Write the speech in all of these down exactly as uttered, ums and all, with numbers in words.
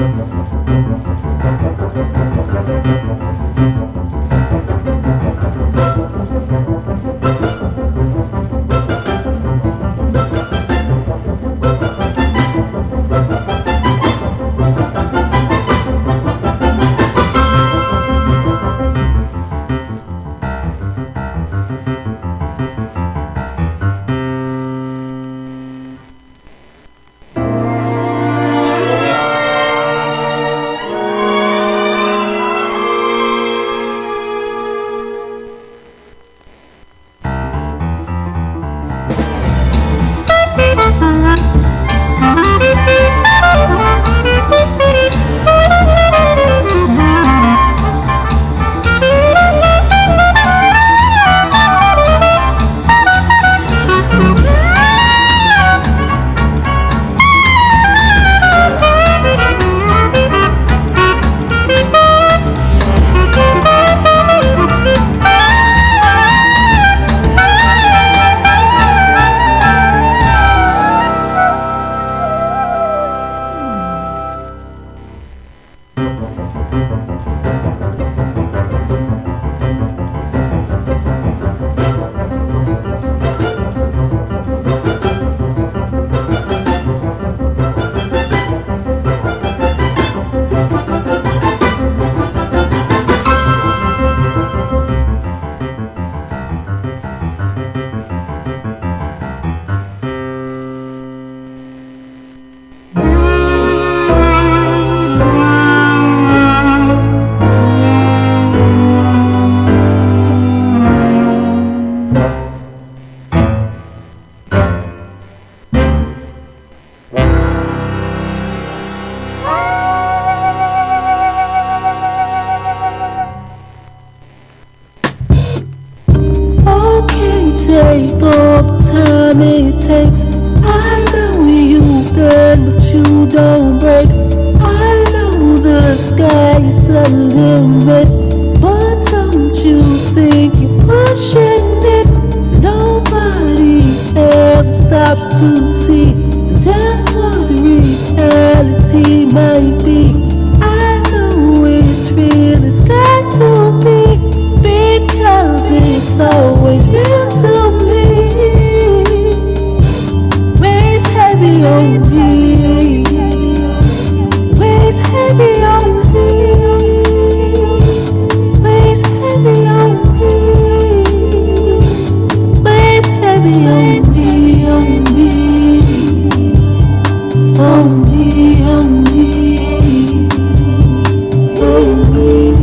take all the time it takes. I know you bend, but you don't break. I know the sky is the limit, but don't you think you're pushing it? Nobody ever stops to see just what reality might be. I know it's real, it's got to be, because it's always real to me. Weighs heavy on me, weighs heavy on me, weighs heavy on me, weighs heavy on me, on me, on me, on me, on me.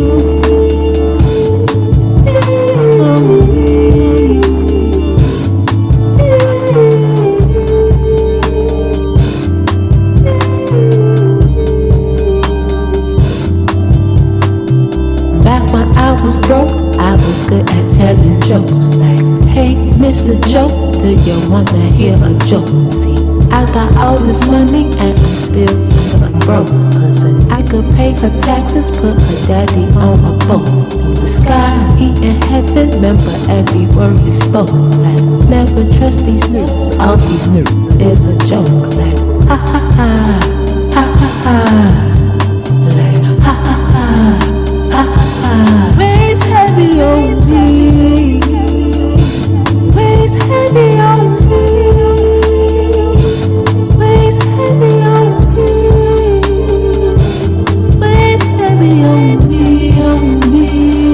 I was broke, I was good at telling jokes. Like, hey, Mister Joe, do you wanna hear a joke? See, I got all this money and I'm still feeling broke. Cause I could pay her taxes, put her daddy on a boat. Through the sky, he in heaven, remember every word he spoke. Like, never trust these niggas, all these niggas is a joke. Like, ha ha ha, ha ha ha. Like, ha ha ha, ha ha ha. Weighs heavy on me, weighs heavy on me, weighs heavy on me, weighs heavy on me, on me,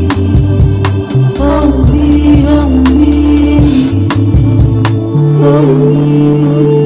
on me, on me, on me.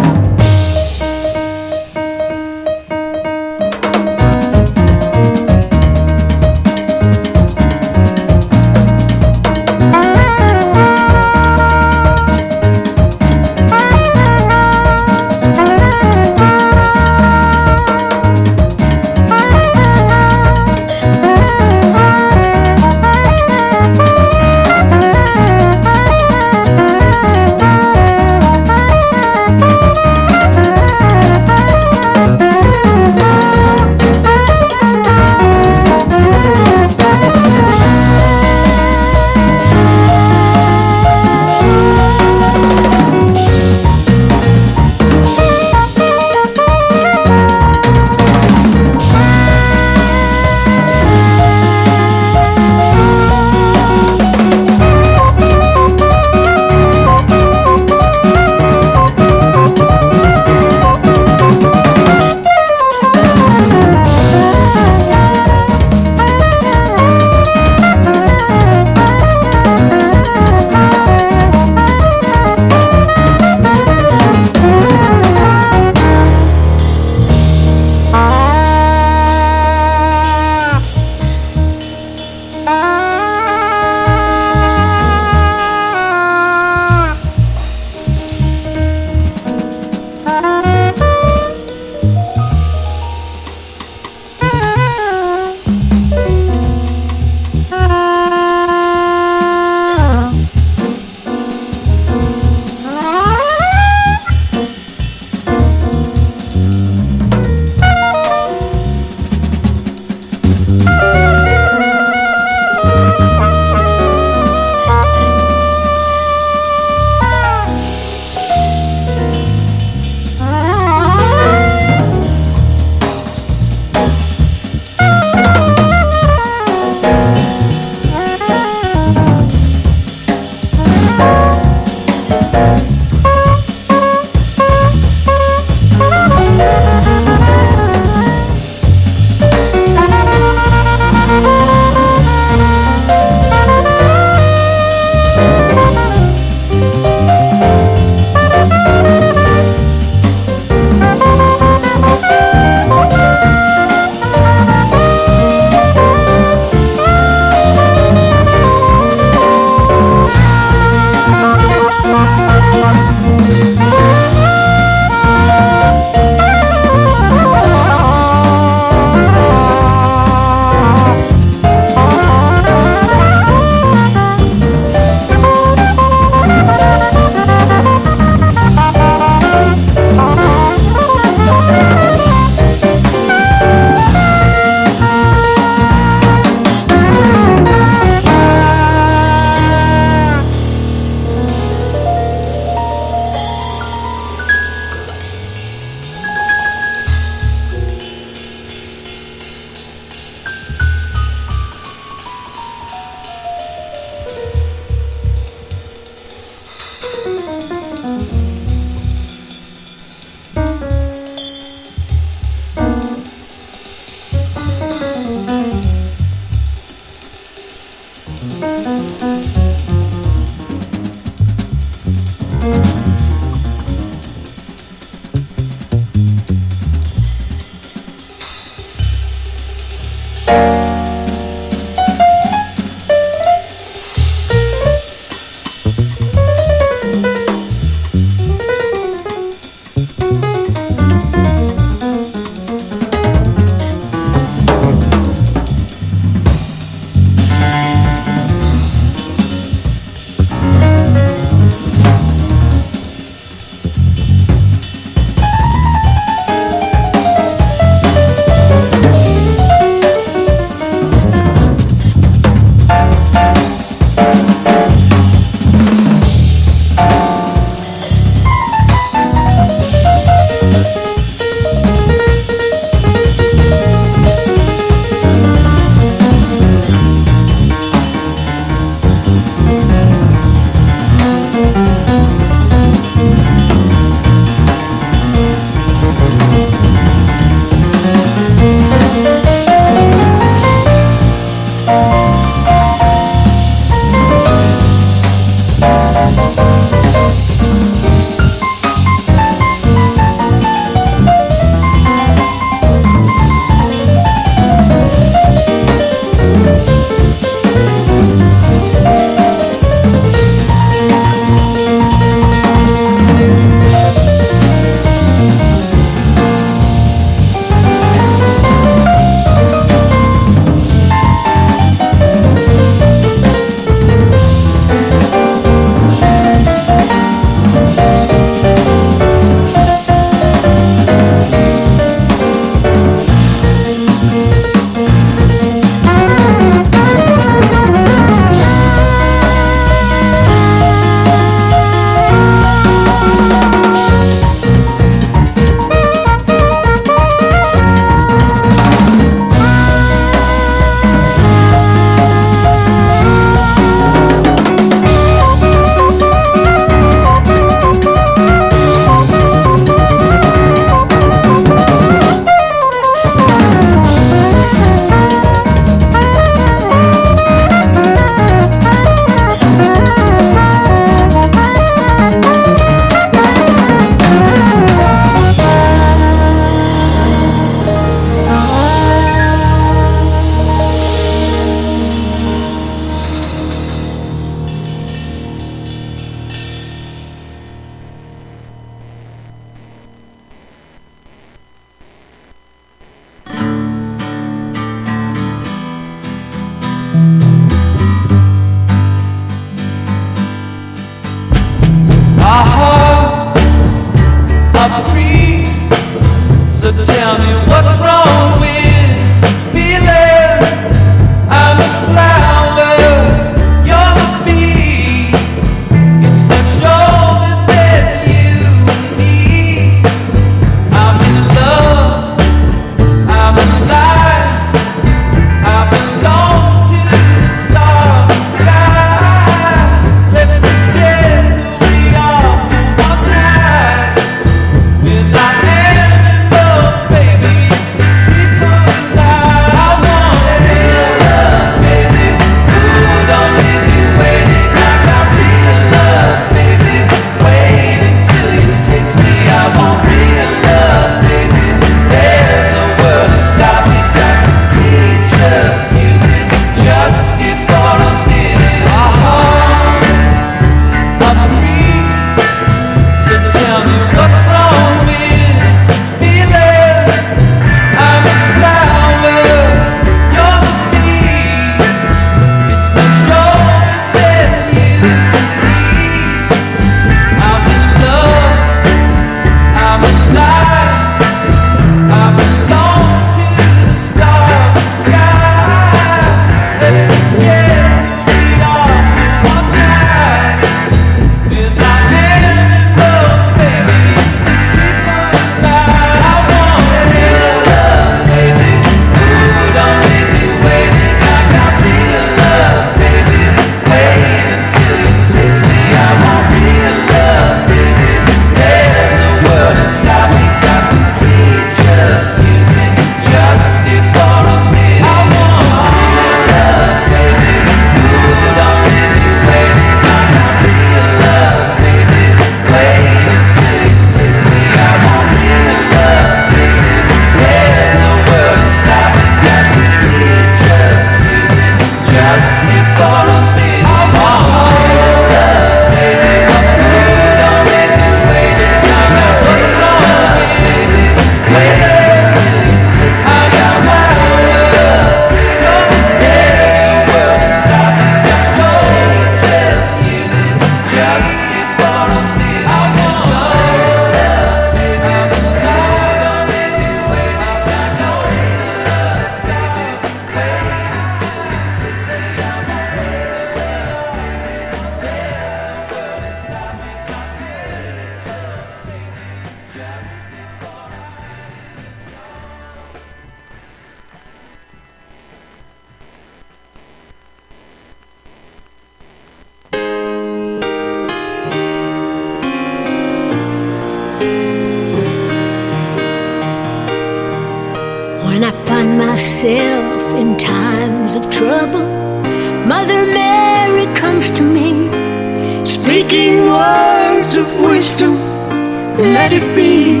myself in times of trouble, Mother Mary comes to me, speaking words of wisdom, let it be.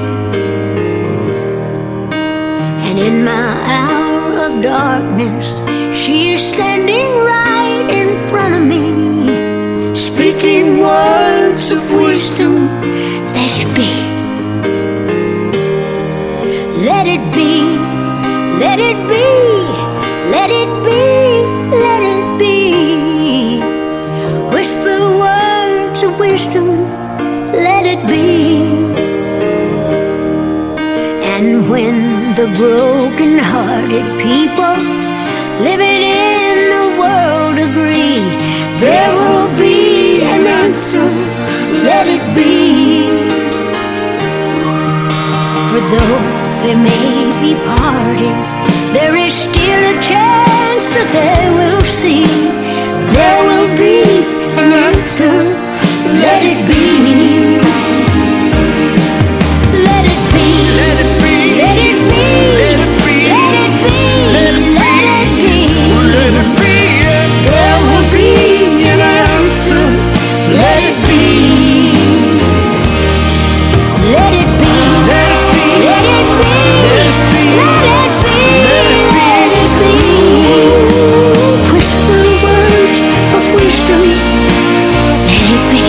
And in my hour of darkness, she is standing right in front of me, speaking words of wisdom, let it be. Let it be, let it be, let it be, let it be. Whisper words of wisdom, let it be. And when the broken-hearted people living in the world agree, there will be an answer, let it be. For though they may be parted, there is still a chance that they will see. There will be an answer, let it be. Let it be, let it be, let it be, let it be, let it be, let it be, let it be. There will be an answer, let it be. Let it be, let it be, let it be, let it be, let it be. Whisper words of wisdom, let it be.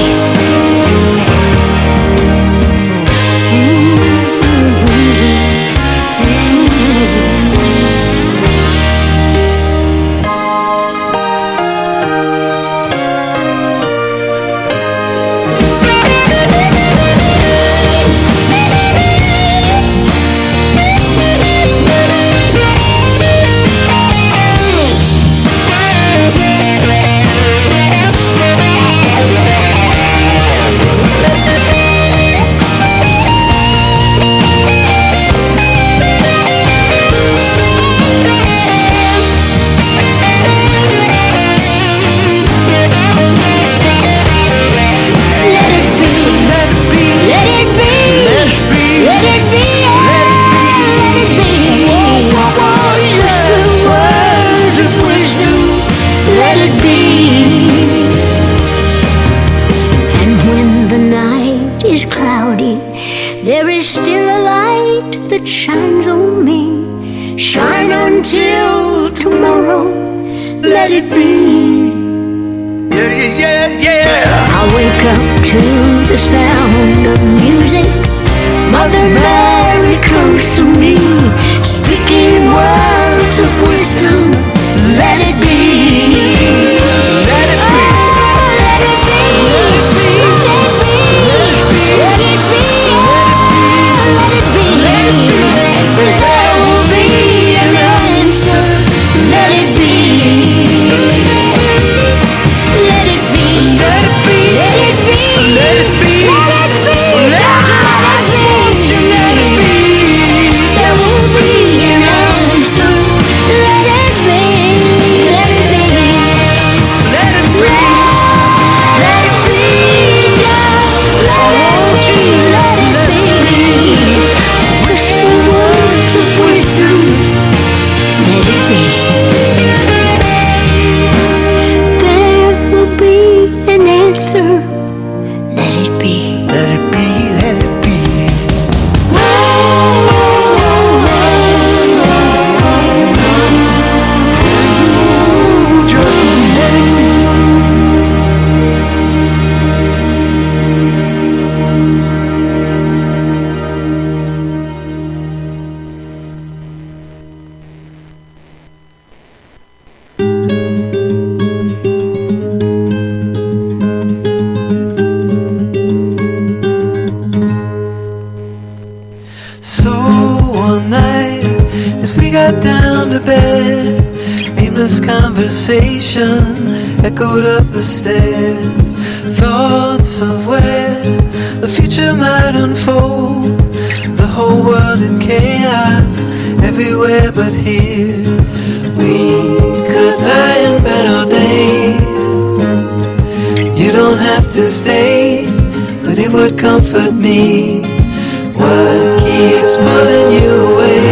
conversation echoed up the stairs. Thoughts of where the future might unfold. The whole world in chaos, everywhere but here. We could lie in bed all day. You don't have to stay, but it would comfort me. What keeps pulling you away?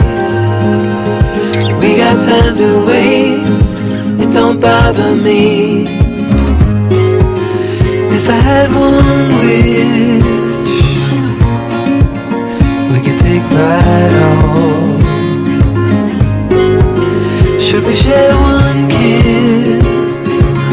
We got time to waste, it don't bother me. If I had one wish, we could take right off. Should we share one kiss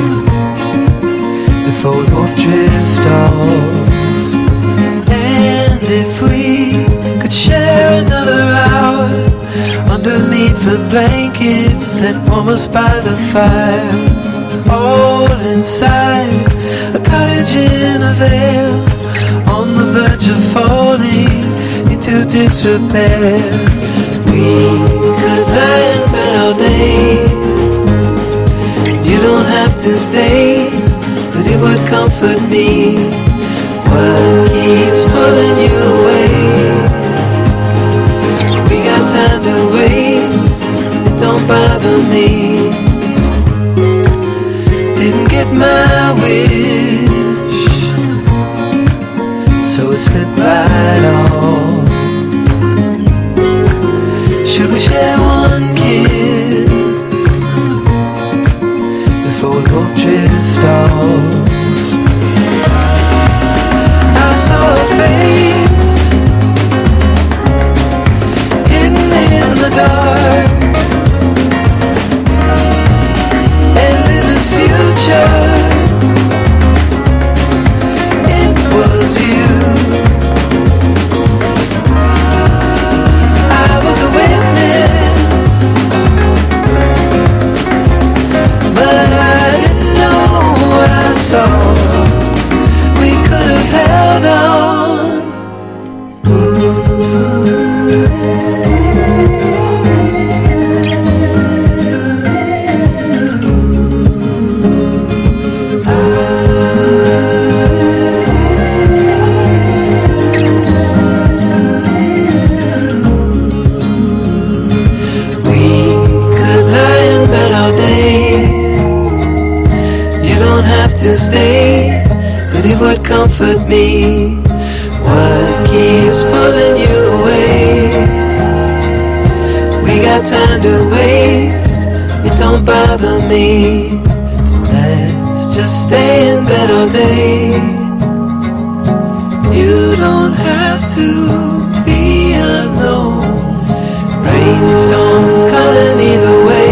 before we both drift off? And if we could share another hour underneath the blankets that warm us by the fire, all inside a cottage in a vale, on the verge of falling into disrepair. We could lie in bed all day. You don't have to stay, but it would comfort me. What keeps pulling you away? We got time to waste, it don't bother me. Didn't get my wish, so it slipped right off. Should we share one kiss before we both drift off? I saw a face hidden in the dark, and in this future it was you. I was a witness, but I didn't know what I saw. We could have held on. We could lie in bed all day. You don't have to stay, but it would comfort me. What keeps pulling you away? We got time to waste, it don't bother me. Let's just stay in bed all day. You don't have to be alone. Rainstorms coming either way.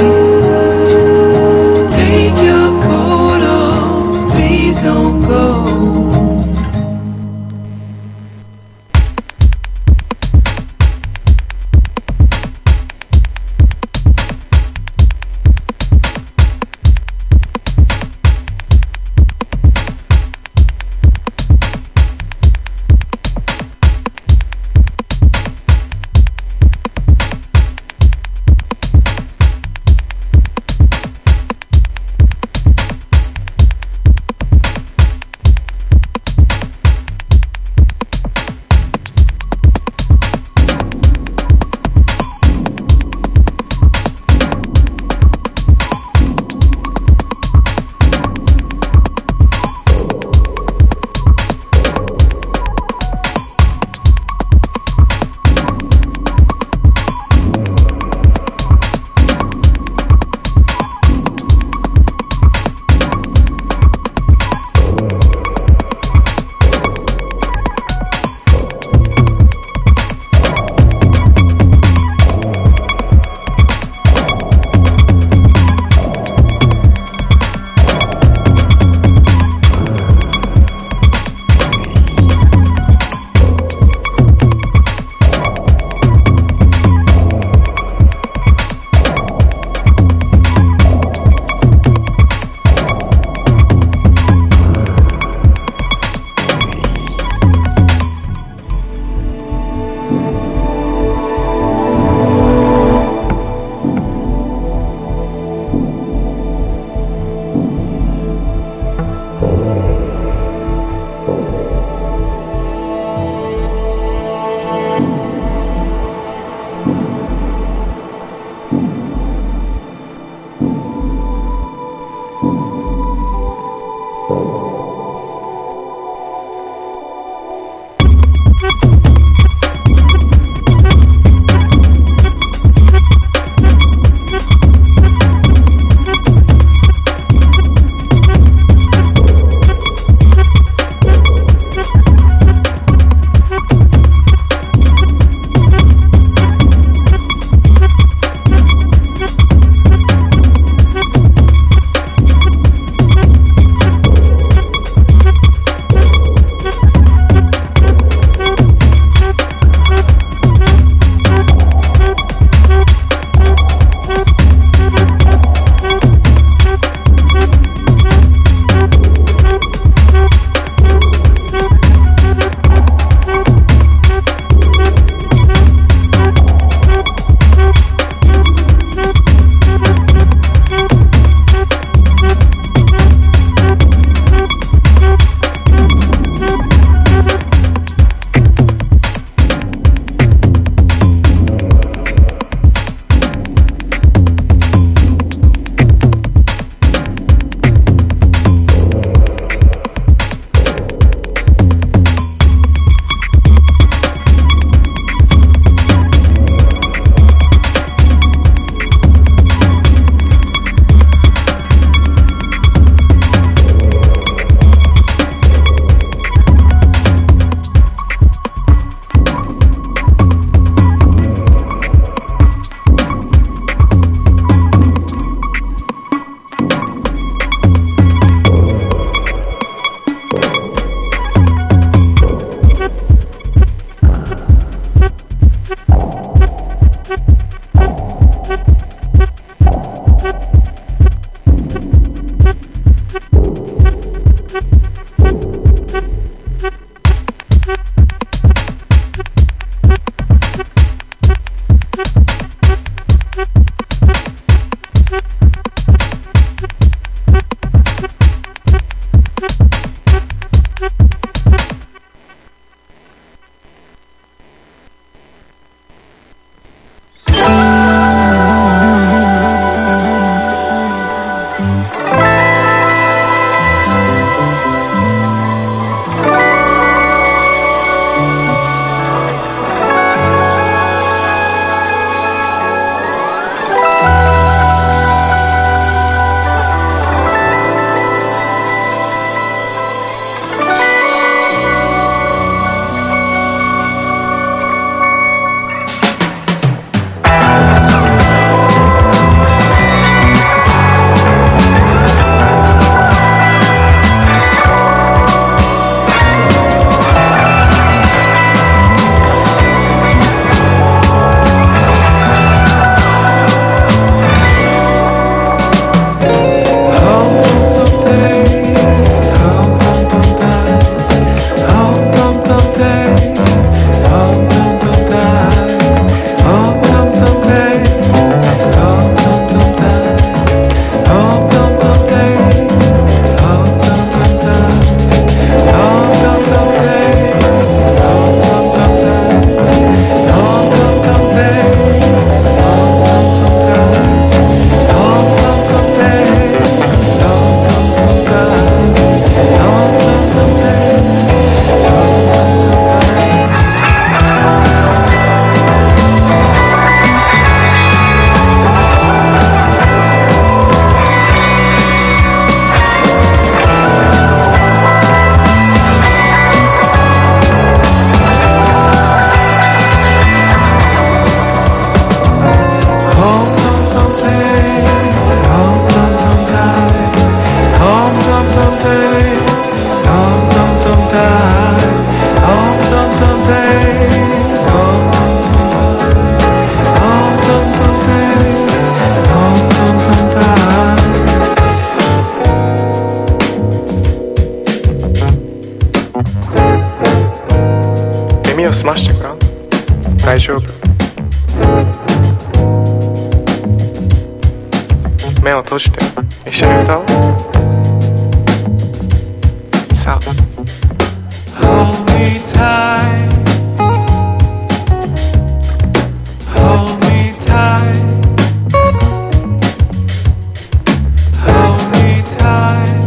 Take your coat off, please don't go. を済ましてごらん。大丈夫。目を閉じて一緒に歌おう。さあ Hold me tight, hold me tight, hold me tight,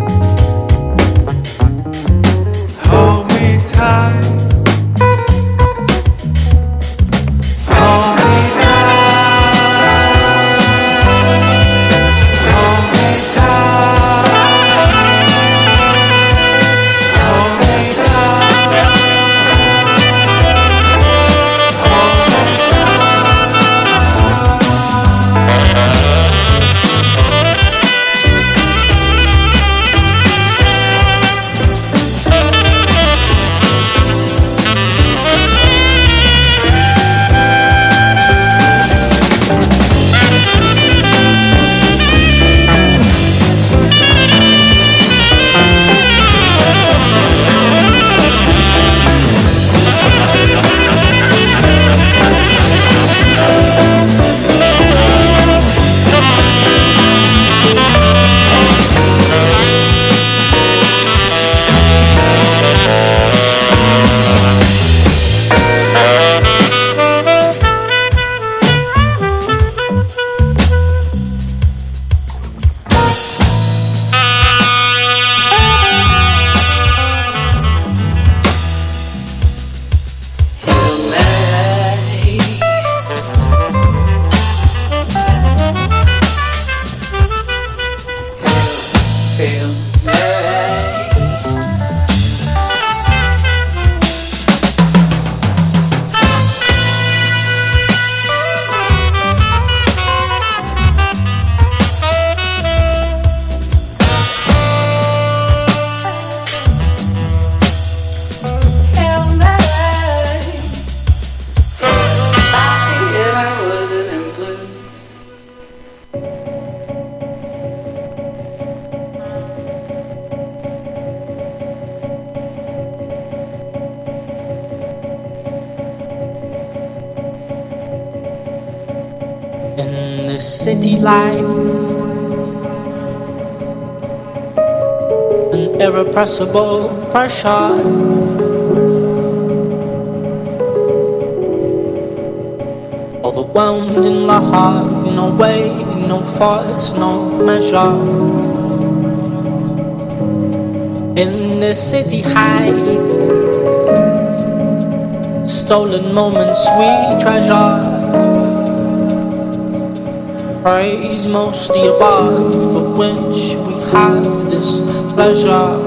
hold me tight, hold me tight, hold me City lights, an irrepressible pressure, overwhelmed in love, no way, no force, no measure. In the city heights, stolen moments we treasure. Praise most the above, for which we have this pleasure.